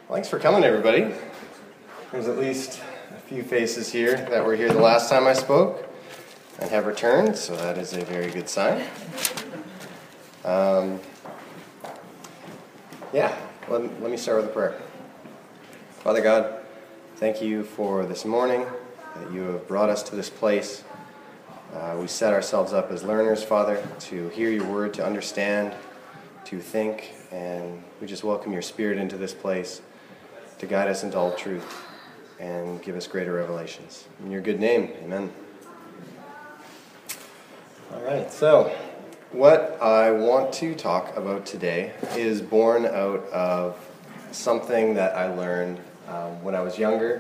Thanks for coming, everybody. There's at least a few faces here that were here the last time I spoke and have returned, so that is a very good sign. Let me start with a prayer. Father God, thank you for this morning, that you have brought us to this place. We set ourselves up as learners, Father, to hear your word, to understand, to think, and we just welcome your Spirit into this place to guide us into all truth and give us greater revelations. In your good name, amen. All right, so what I want to talk about today is born out of something that I learned when I was younger.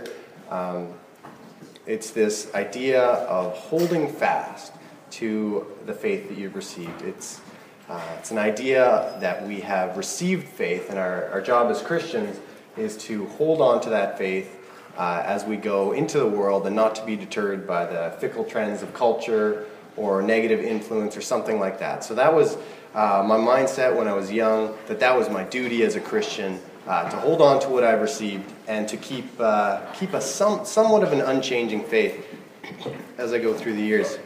It's this idea of holding fast to the faith that you've received. It's an idea that we have received faith, and our job as Christians is to hold on to that faith as we go into the world and not to be deterred by the fickle trends of culture or negative influence or something like that. So that was my mindset when I was young, that was my duty as a Christian, to hold on to what I've received and to keep a somewhat of an unchanging faith as I go through the years.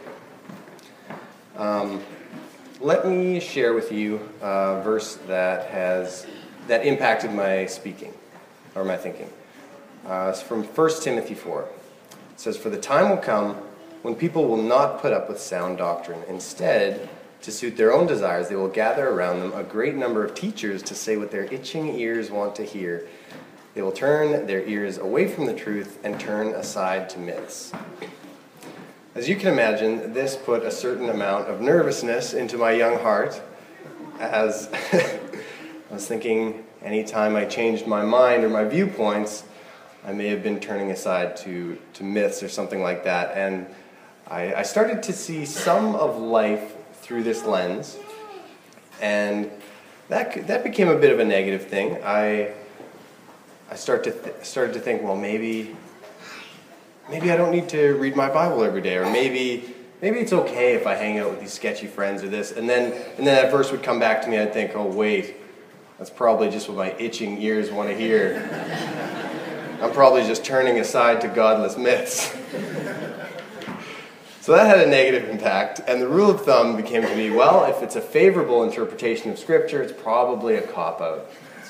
Let me share with you a verse that impacted my speaking or my thinking. It's from 1 Timothy 4. It says, "For the time will come when people will not put up with sound doctrine. Instead, to suit their own desires, they will gather around them a great number of teachers to say what their itching ears want to hear. They will turn their ears away from the truth and turn aside to myths." As you can imagine, this put a certain amount of nervousness into my young heart, as I was thinking anytime I changed my mind or my viewpoints, I may have been turning aside to myths or something like that. And I started to see some of life through this lens, and that became a bit of a negative thing. I started to think, well, maybe I don't need to read my Bible every day, or maybe it's okay if I hang out with these sketchy friends or this. And then that verse would come back to me, and I'd think, oh wait, that's probably just what my itching ears want to hear. I'm probably just turning aside to godless myths. So that had a negative impact, and the rule of thumb became to me, well, if it's a favorable interpretation of Scripture, it's probably a cop-out.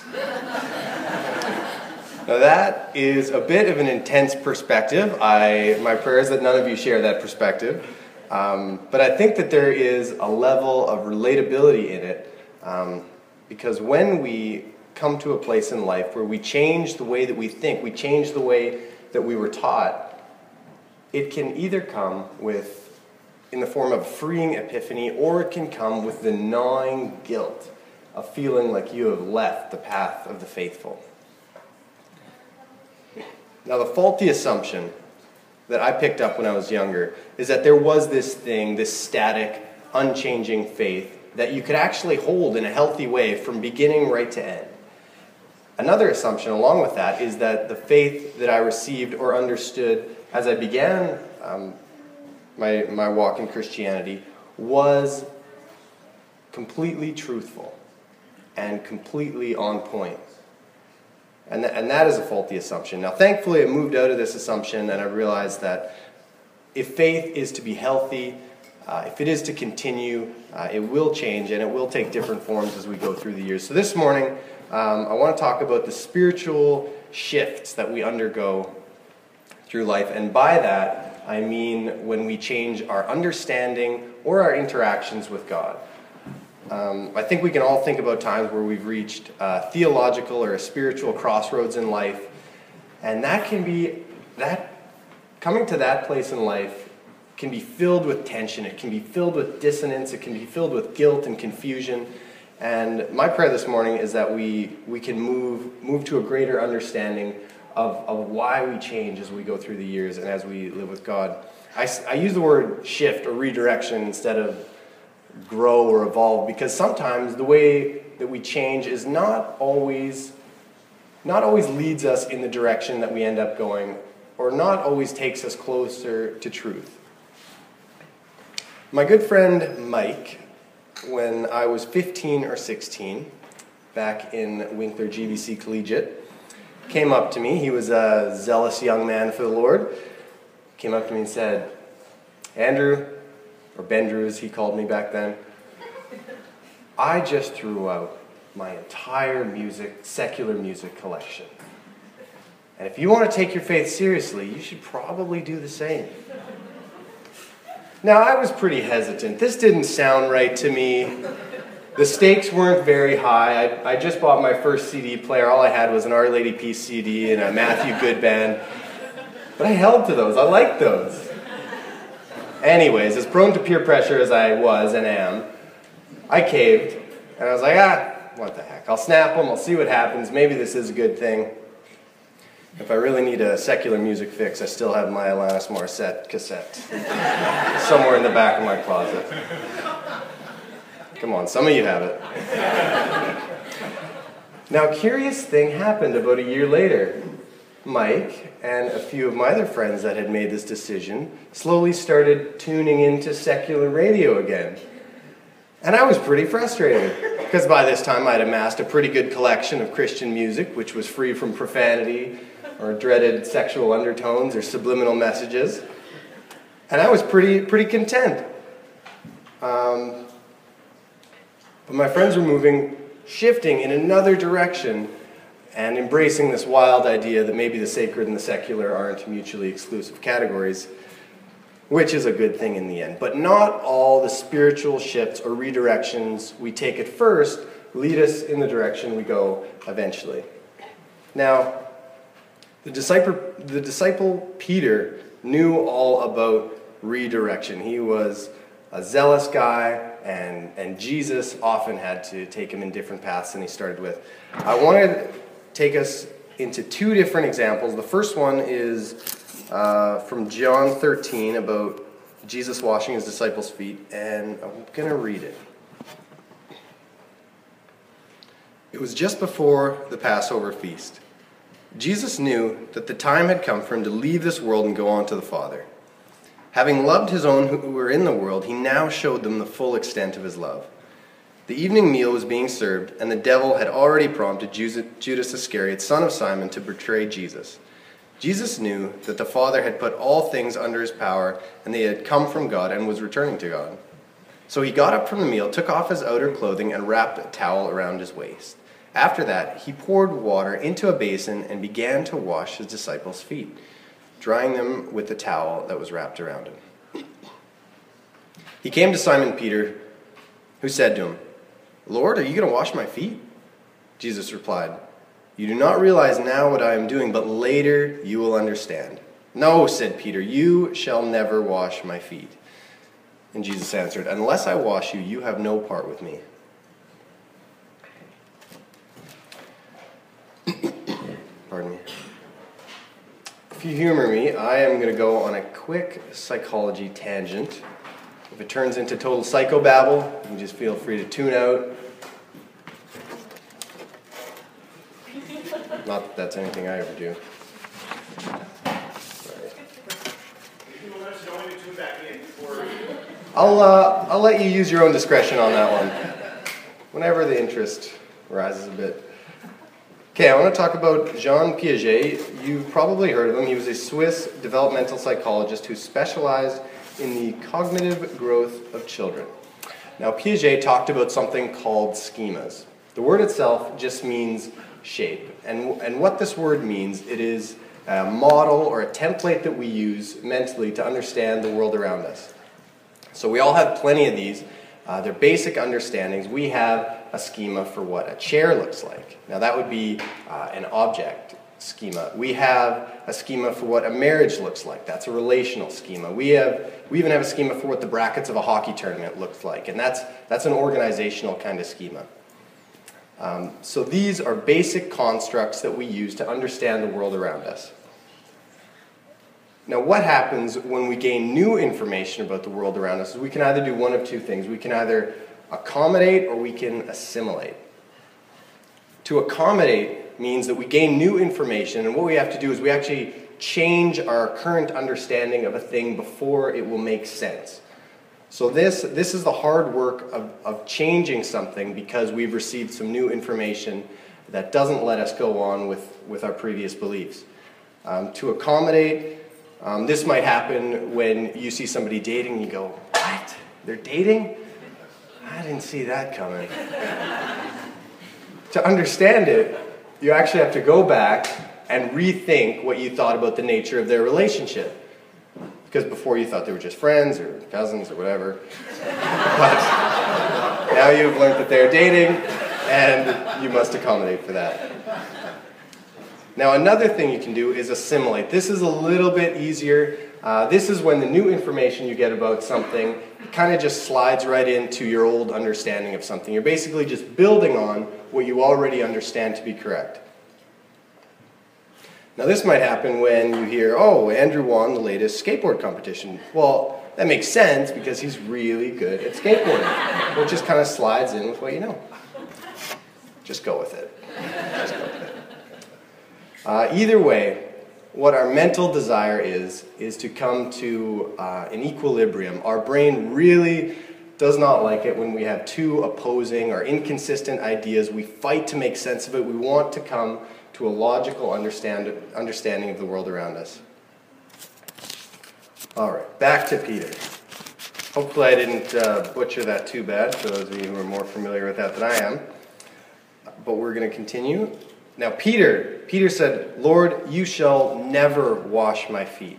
Now that is a bit of an intense perspective. My prayer is that none of you share that perspective. But I think that there is a level of relatability in it, because when we come to a place in life where we change the way that we think, we change the way that we were taught, it can either come in the form of a freeing epiphany, or it can come with the gnawing guilt of feeling like you have left the path of the faithful. Now, the faulty assumption that I picked up when I was younger is that there was this static, unchanging faith that you could actually hold in a healthy way from beginning right to end. Another assumption along with that is that the faith that I received or understood as I began my walk in Christianity was completely truthful and completely on point. And that is a faulty assumption. Now, thankfully, I moved out of this assumption, and I realized that if faith is to be healthy, if it is to continue, it will change, and it will take different forms as we go through the years. So this morning, I want to talk about the spiritual shifts that we undergo through life. And by that, I mean when we change our understanding or our interactions with God. I think we can all think about times where we've reached a theological or a spiritual crossroads in life, and coming to that place in life can be filled with tension, it can be filled with dissonance, it can be filled with guilt and confusion. And my prayer this morning is that we can move to a greater understanding of why we change as we go through the years and as we live with God. I use the word shift or redirection instead of grow or evolve, because sometimes the way that we change is not always leads us in the direction that we end up going, or not always takes us closer to truth. My good friend Mike, when I was 15 or 16, back in Winkler GBC Collegiate, came up to me. He was a zealous young man for the Lord. Came up to me and said, Andrew, or Ben Drew as he called me back then, I just threw out my entire secular music collection. And if you want to take your faith seriously, you should probably do the same. Now, I was pretty hesitant. This didn't sound right to me. The stakes weren't very high. I just bought my first CD player. All I had was an Our Lady Peace CD and a Matthew Good band. But I held to those. I liked those. Anyways, as prone to peer pressure as I was and am, I caved. And I was like, what the heck. I'll snap them. I'll see what happens. Maybe this is a good thing. If I really need a secular music fix, I still have my Alanis Morissette cassette somewhere in the back of my closet. Come on, some of you have it. Now, a curious thing happened about a year later. Mike and a few of my other friends that had made this decision slowly started tuning into secular radio again. And I was pretty frustrated, because by this time I'd amassed a pretty good collection of Christian music, which was free from profanity, or dreaded sexual undertones or subliminal messages. And I was pretty content. But my friends were shifting in another direction and embracing this wild idea that maybe the sacred and the secular aren't mutually exclusive categories, which is a good thing in the end. But not all the spiritual shifts or redirections we take at first lead us in the direction we go eventually. Now, the disciple Peter knew all about redirection. He was a zealous guy, and Jesus often had to take him in different paths than he started with. I want to take us into two different examples. The first one is from John 13 about Jesus washing his disciples' feet, and I'm going to read it. It was just before the Passover feast. Jesus knew that the time had come for him to leave this world and go on to the Father. Having loved his own who were in the world, he now showed them the full extent of his love. The evening meal was being served, and the devil had already prompted Judas Iscariot, son of Simon, to betray Jesus. Jesus knew that the Father had put all things under his power, and they had come from God and was returning to God. So he got up from the meal, took off his outer clothing, and wrapped a towel around his waist. After that, he poured water into a basin and began to wash his disciples' feet, drying them with the towel that was wrapped around him. He came to Simon Peter, who said to him, Lord, are you going to wash my feet? Jesus replied, You do not realize now what I am doing, but later you will understand. No, said Peter, you shall never wash my feet. And Jesus answered, Unless I wash you, you have no part with me. Pardon me. If you humor me, I am going to go on a quick psychology tangent. If it turns into total psychobabble, you can just feel free to tune out. Not that that's anything I ever do. I'll let you use your own discretion on that one, whenever the interest rises a bit. Okay, I want to talk about Jean Piaget. You've probably heard of him. He was a Swiss developmental psychologist who specialized in the cognitive growth of children. Now, Piaget talked about something called schemas. The word itself just means shape. And what this word means, it is a model or a template that we use mentally to understand the world around us. So we all have plenty of these. They're basic understandings. We have a schema for what a chair looks like. Now that would be an object schema. We have a schema for what a marriage looks like. That's a relational schema. We even have a schema for what the brackets of a hockey tournament looks like, and that's an organizational kind of schema. So these are basic constructs that we use to understand the world around us. Now what happens when we gain new information about the world around us is we can either do one of two things. We can either accommodate or we can assimilate. To accommodate means that we gain new information, and what we have to do is we actually change our current understanding of a thing before it will make sense. So this is the hard work of changing something because we've received some new information that doesn't let us go on with our previous beliefs. To accommodate, this might happen when you see somebody dating and you go, "What? They're dating? I didn't see that coming." To understand it, you actually have to go back and rethink what you thought about the nature of their relationship. Because before you thought they were just friends or cousins or whatever. But now you've learned that they're dating, and you must accommodate for that. Now another thing you can do is assimilate. This is a little bit easier. This is when the new information you get about something kind of just slides right into your old understanding of something. You're basically just building on what you already understand to be correct. Now this might happen when you hear, "Oh, Andrew won the latest skateboard competition." Well, that makes sense because he's really good at skateboarding. It just kind of slides in with what you know. Just go with it. Just go with it. Either way, what our mental desire is to come to an equilibrium. Our brain really does not like it when we have two opposing or inconsistent ideas. We fight to make sense of it. We want to come to a logical understanding of the world around us. All right, back to Peter. Hopefully I didn't butcher that too bad, for those of you who are more familiar with that than I am. But we're going to continue. Now Peter said, "Lord, you shall never wash my feet."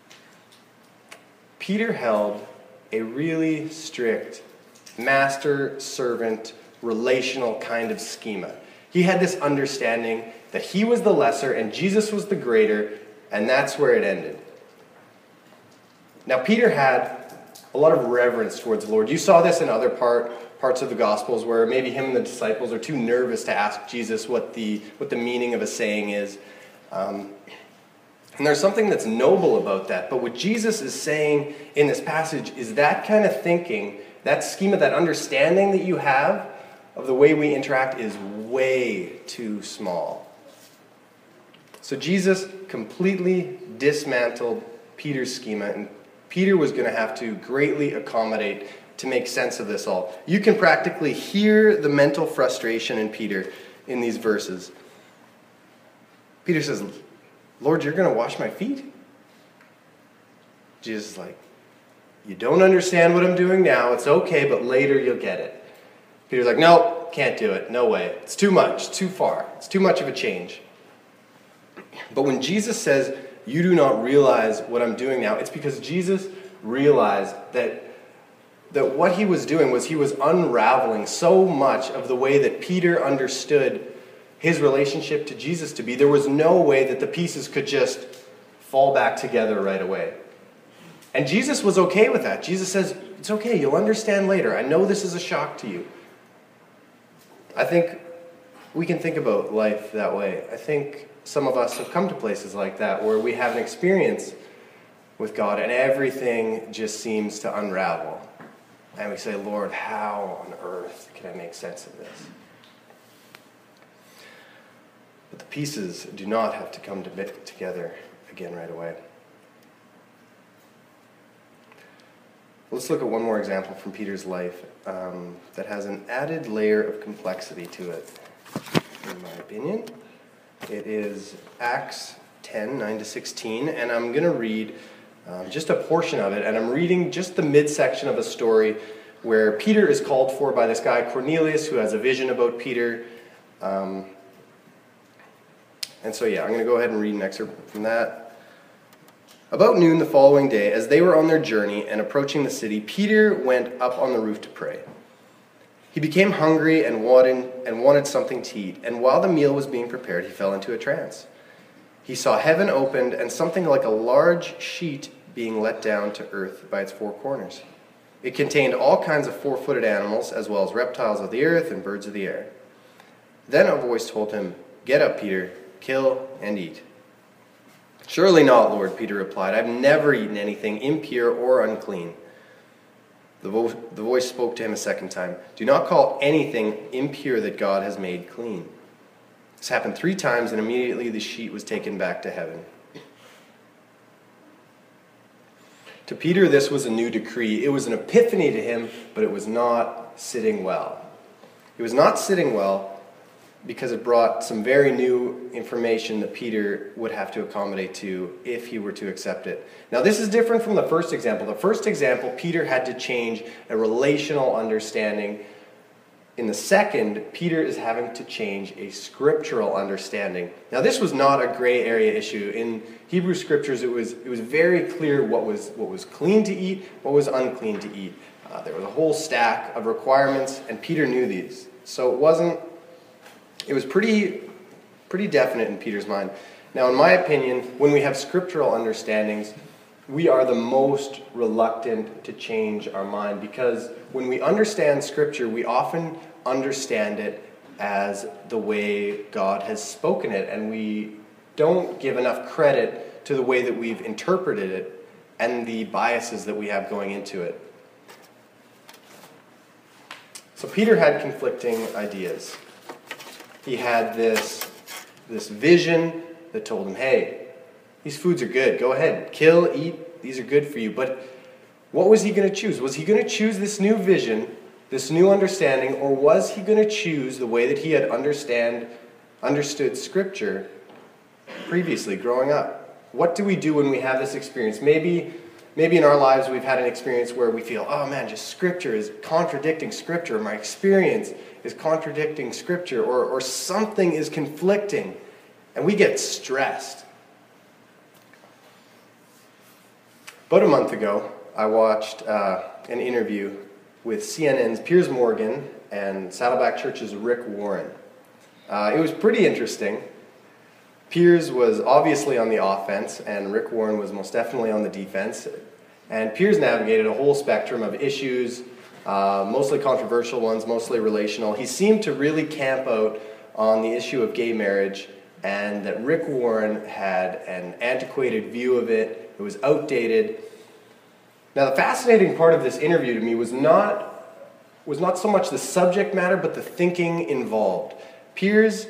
Peter held a really strict master-servant relational kind of schema. He had this understanding that he was the lesser and Jesus was the greater, and that's where it ended. Now Peter had a lot of reverence towards the Lord. You saw this in other parts of the Gospels where maybe him and the disciples are too nervous to ask Jesus what the meaning of a saying is. And there's something that's noble about that. But what Jesus is saying in this passage is that kind of thinking, that schema, that understanding that you have of the way we interact is way too small. So Jesus completely dismantled Peter's schema, and Peter was going to have to greatly accommodate to make sense of this all. You can practically hear the mental frustration in Peter in these verses. Peter says, "Lord, you're going to wash my feet?" Jesus is like, "You don't understand what I'm doing now. It's okay, but later you'll get it." Peter's like, "No, can't do it. No way. It's too much. It's too far. It's too much of a change." But when Jesus says, "You do not realize what I'm doing now," it's because Jesus realized that what he was doing was he was unraveling so much of the way that Peter understood his relationship to Jesus to be. There was no way that the pieces could just fall back together right away. And Jesus was okay with that. Jesus says, "It's okay, you'll understand later. I know this is a shock to you." I think we can think about life that way. I think some of us have come to places like that where we have an experience with God and everything just seems to unravel. And we say, "Lord, how on earth can I make sense of this?" But the pieces do not have to come together again right away. Let's look at one more example from Peter's life that has an added layer of complexity to it, in my opinion. It is Acts 10, 9-16, and I'm going to read just a portion of it, and I'm reading just the midsection of a story where Peter is called for by this guy Cornelius who has a vision about Peter. And so I'm going to go ahead and read an excerpt from that. About noon the following day, as they were on their journey and approaching the city, Peter went up on the roof to pray. He became hungry and wanted something to eat, and while the meal was being prepared, he fell into a trance. He saw heaven opened and something like a large sheet being let down to earth by its four corners. It contained all kinds of four-footed animals, as well as reptiles of the earth and birds of the air. Then a voice told him, "Get up, Peter, kill and eat." "Surely not, Lord," Peter replied. "I've never eaten anything impure or unclean." The voice spoke to him a second time. "Do not call anything impure that God has made clean." This happened 3 times, and immediately the sheet was taken back to heaven. To Peter, this was a new decree. It was an epiphany to him, but it was not sitting well. It was not sitting well because it brought some very new information that Peter would have to accommodate to if he were to accept it. Now, this is different from the first example. The first example, Peter had to change a relational understanding. In the second, Peter is having to change a scriptural understanding. Now, this was not a gray area issue. In Hebrew scriptures, it was very clear what was clean to eat, what was unclean to eat. There was a whole stack of requirements, and Peter knew these. So it was pretty definite in Peter's mind. Now, in my opinion, when we have scriptural understandings, we are the most reluctant to change our mind, because when we understand Scripture, we often understand it as the way God has spoken it, and we don't give enough credit to the way that we've interpreted it and the biases that we have going into it. So Peter had conflicting ideas. He had this vision that told him, hey, these foods are good. Go ahead, kill, eat. These are good for you. But what was he going to choose? Was he going to choose this new vision, this new understanding, or was he going to choose the way that he had understood Scripture previously, growing up? What do we do when we have this experience? Maybe in our lives we've had an experience where we feel, oh man, just Scripture is contradicting Scripture. My experience is contradicting Scripture, or something is conflicting, and we get stressed. About a month ago, I watched an interview with CNN's Piers Morgan and Saddleback Church's Rick Warren. It was pretty interesting. Piers was obviously on the offense, and Rick Warren was most definitely on the defense. And Piers navigated a whole spectrum of issues, mostly controversial ones, mostly relational. He seemed to really camp out on the issue of gay marriage, and that Rick Warren had an antiquated view of it. It was outdated. Now, the fascinating part of this interview to me was not so much the subject matter, but the thinking involved. Piers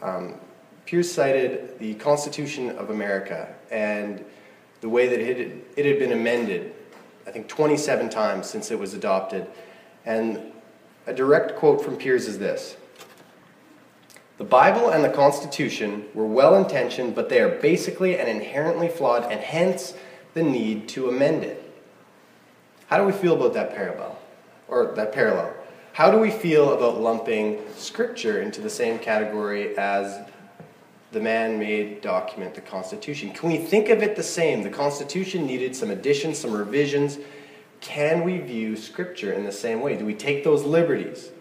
cited the Constitution of America and the way that it had been amended, I think 27 times since it was adopted. And a direct quote from Piers is this: "The Bible and the Constitution were well-intentioned, but they are basically and inherently flawed, and hence the need to amend it." How do we feel about that parallel? How do we feel about lumping Scripture into the same category as the man-made document, the Constitution? Can we think of it the same? The Constitution needed some additions, some revisions. Can we view Scripture in the same way? Do we take those liberties?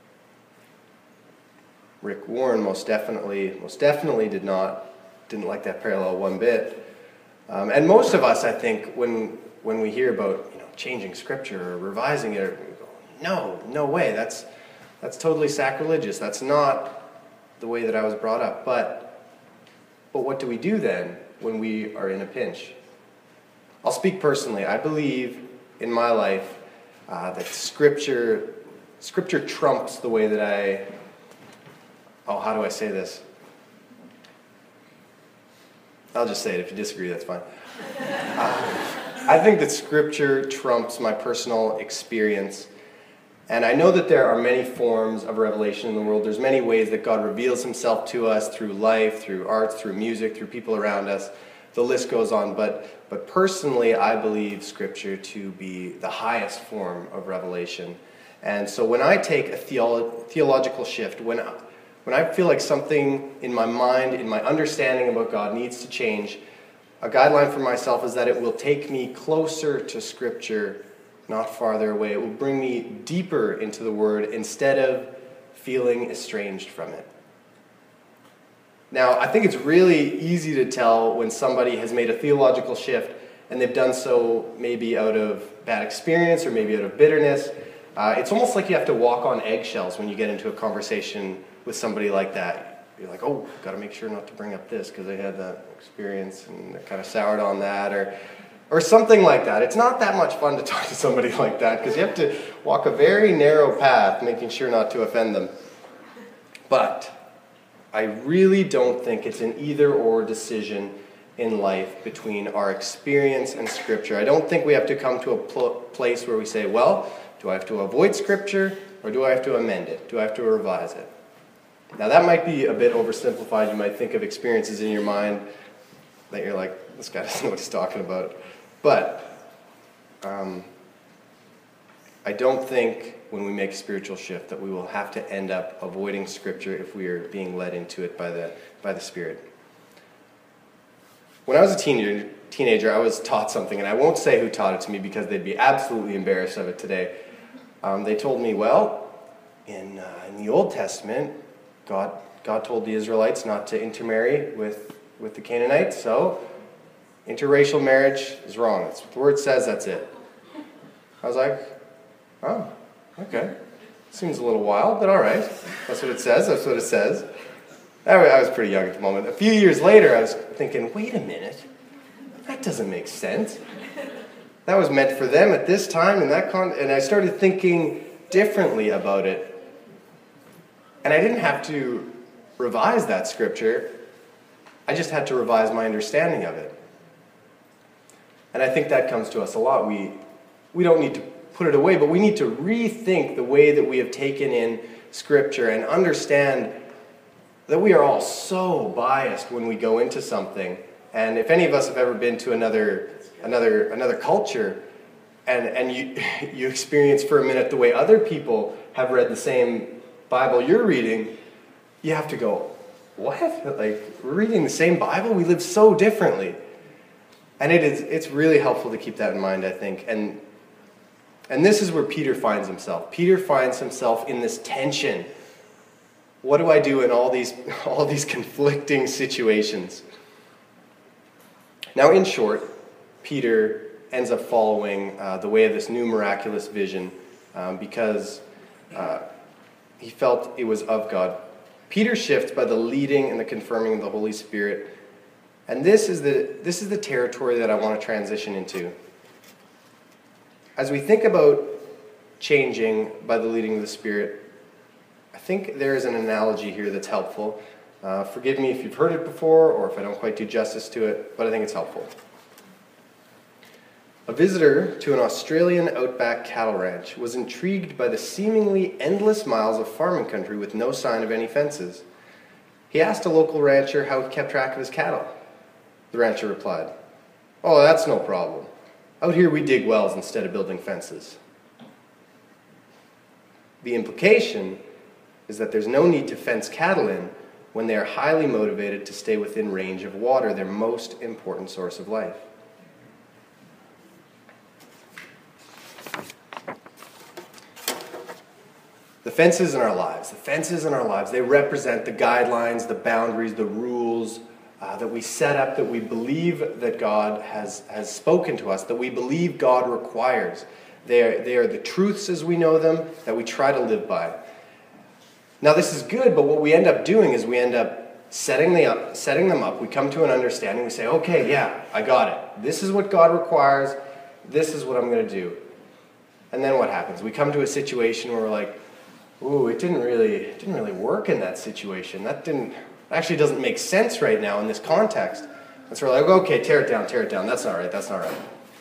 Rick Warren most definitely didn't like that parallel one bit. And most of us, I think, when we hear about changing Scripture or revising it, we go, no way, that's totally sacrilegious. That's not the way that I was brought up. But what do we do then when we are in a pinch? I'll speak personally. I believe in my life that Scripture trumps the way that how do I say this? I'll just say it. If you disagree, that's fine. I think that Scripture trumps my personal experience. And I know that there are many forms of revelation in the world. There's many ways that God reveals himself to us through life, through arts, through music, through people around us. The list goes on. But personally, I believe Scripture to be the highest form of revelation. And so when I take a theological shift, when I feel like something in my mind, in my understanding about God needs to change, a guideline for myself is that it will take me closer to Scripture, not farther away. It will bring me deeper into the Word instead of feeling estranged from it. Now, I think it's really easy to tell when somebody has made a theological shift and they've done so maybe out of bad experience or maybe out of bitterness. It's almost like you have to walk on eggshells when you get into a conversation with somebody like that. You're like, oh, got to make sure not to bring up this because they had that experience and they're kind of soured on that, or something like that. It's not that much fun to talk to somebody like that because you have to walk a very narrow path, making sure not to offend them. But I really don't think it's an either-or decision in life between our experience and Scripture. I don't think we have to come to a place where we say, well, do I have to avoid Scripture or do I have to amend it? Do I have to revise it? Now that might be a bit oversimplified. You might think of experiences in your mind that you're like, this guy doesn't know what he's talking about. But I don't think when we make a spiritual shift that we will have to end up avoiding Scripture if we are being led into it by the Spirit. When I was a teenager, I was taught something, and I won't say who taught it to me because they'd be absolutely embarrassed of it today. They told me, well, in the Old Testament, God told the Israelites not to intermarry with the Canaanites, so interracial marriage is wrong. That's what the word says, that's it. I was like, oh, okay. Seems a little wild, but all right. That's what it says, that's what it says. I was pretty young at the moment. A few years later, I was thinking, wait a minute, that doesn't make sense. That was meant for them at this time, and I started thinking differently about it. And I didn't have to revise that scripture. I just had to revise my understanding of it. And I think that comes to us a lot. We don't need to put it away, but we need to rethink the way that we have taken in Scripture and understand that we are all so biased when we go into something. And if any of us have ever been to another culture, and you experience for a minute the way other people have read the same Bible you're reading, you have to go, what? Like, we're reading the same Bible? We live so differently. And it's really helpful to keep that in mind, I think. And this is where Peter finds himself. Peter finds himself in this tension. What do I do in all these conflicting situations? Now, in short, Peter ends up following the way of this new miraculous vision because he felt it was of God. Peter shifts by the leading and the confirming of the Holy Spirit. And this is the territory that I want to transition into. As we think about changing by the leading of the Spirit, I think there is an analogy here that's helpful. Forgive me if you've heard it before or if I don't quite do justice to it, but I think it's helpful. A visitor to an Australian outback cattle ranch was intrigued by the seemingly endless miles of farming country with no sign of any fences. He asked a local rancher how he kept track of his cattle. The rancher replied, "Oh, that's no problem. Out here we dig wells instead of building fences." The implication is that there's no need to fence cattle in when they are highly motivated to stay within range of water, their most important source of life. The fences in our lives, they represent the guidelines, the boundaries, the rules that we set up, that we believe that God has spoken to us, that we believe God requires. They are the truths as we know them that we try to live by. Now this is good, but what we end up doing is we end up setting them up. We come to an understanding. We say, okay, yeah, I got it. This is what God requires. This is what I'm going to do. And then what happens? We come to a situation where we're like, ooh, it didn't really work in that situation. That actually doesn't make sense right now in this context. And so we're like, okay, tear it down. That's not right.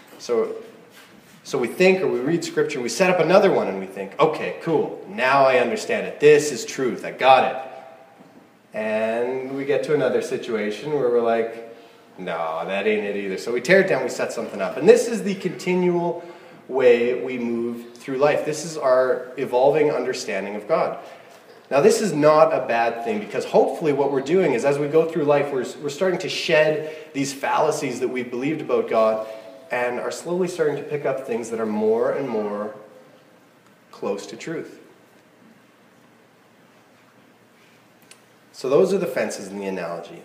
So we think, or we read Scripture, we set up another one and we think, okay, cool, now I understand it. This is truth, I got it. And we get to another situation where we're like, no, that ain't it either. So we tear it down, we set something up. And this is the continual way we move through life. This is our evolving understanding of God. Now, this is not a bad thing, because hopefully what we're doing is as we go through life, we're starting to shed these fallacies that we've believed about God and are slowly starting to pick up things that are more and more close to truth. So those are the fences in the analogy.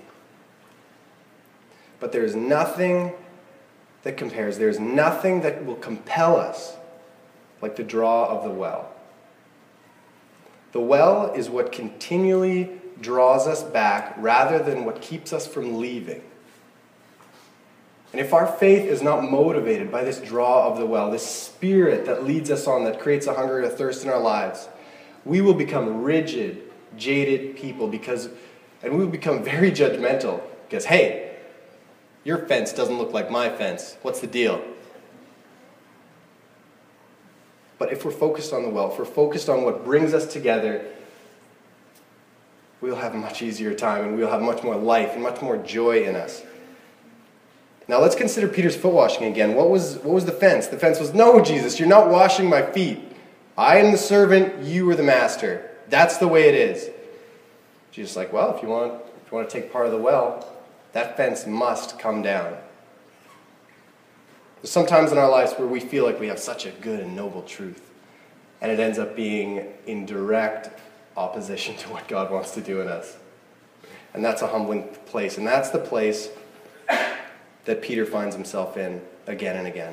But there's nothing that compares. There's nothing that will compel us like the draw of the well. The well is what continually draws us back rather than what keeps us from leaving. And if our faith is not motivated by this draw of the well, this spirit that leads us on, that creates a hunger and a thirst in our lives, we will become rigid, jaded people and we will become very judgmental because, hey, your fence doesn't look like my fence. What's the deal? But if we're focused on the well, if we're focused on what brings us together, we'll have a much easier time, and we'll have much more life and much more joy in us. Now let's consider Peter's foot washing again. What was the fence? The fence was, no, Jesus, you're not washing my feet. I am the servant, you are the master. That's the way it is. Jesus is like, well, if you want to take part of the well, that fence must come down. There's sometimes in our lives where we feel like we have such a good and noble truth, and it ends up being in direct opposition to what God wants to do in us. And that's a humbling place, and that's the place that Peter finds himself in again and again.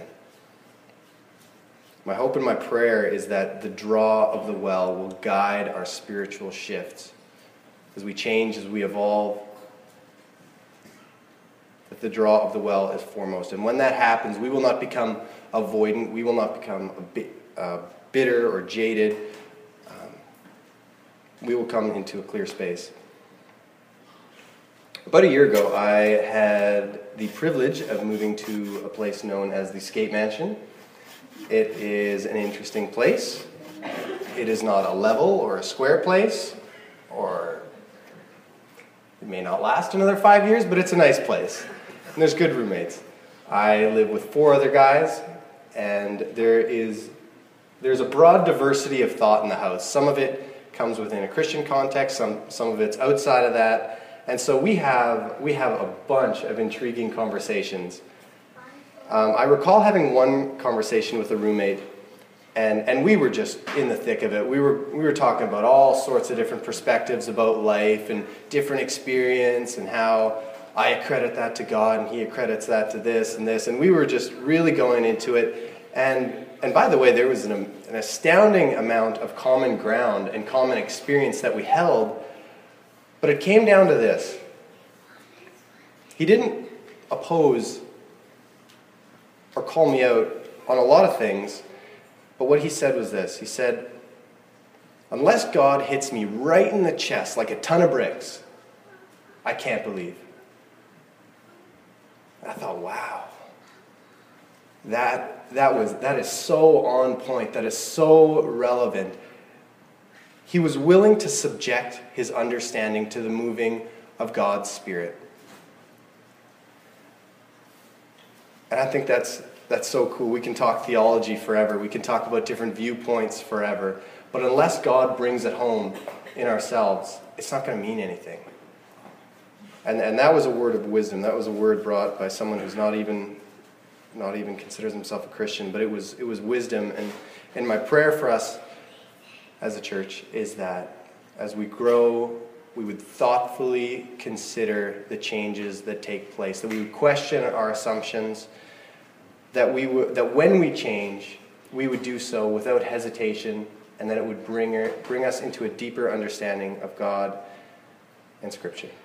My hope and my prayer is that the draw of the well will guide our spiritual shifts as we change, as we evolve, that the draw of the well is foremost. And when that happens, we will not become avoidant, we will not become bitter or jaded. We will come into a clear space. About a year ago, I had the privilege of moving to a place known as the Skate Mansion. It is an interesting place. It is not a level or a square place, or it may not last another 5 years, but it's a nice place. And there's good roommates. I live with 4 other guys, and there's a broad diversity of thought in the house. Some of it comes within a Christian context, some of it's outside of that. And so we have a bunch of intriguing conversations. I recall having one conversation with a roommate, and we were just in the thick of it. We were talking about all sorts of different perspectives about life and different experience, and how I accredit that to God and he accredits that to this and this, and we were just really going into it. And by the way, there was an astounding amount of common ground and common experience that we held, but it came down to this. He didn't oppose or call me out on a lot of things, but what he said was this. He said, unless God hits me right in the chest like a ton of bricks, I can't believe. And I thought, wow. That is so on point. That is so relevant. He was willing to subject his understanding to the moving of God's Spirit. And I think that's so cool. We can talk theology forever. We can talk about different viewpoints forever. But unless God brings it home in ourselves, it's not going to mean anything. And that was a word of wisdom. That was a word brought by someone who's not even considers himself a Christian, but it was wisdom. And my prayer for us as a church is that as we grow, we would thoughtfully consider the changes that take place, that we would question our assumptions, that when we change, we would do so without hesitation, and that it would bring us into a deeper understanding of God and Scripture.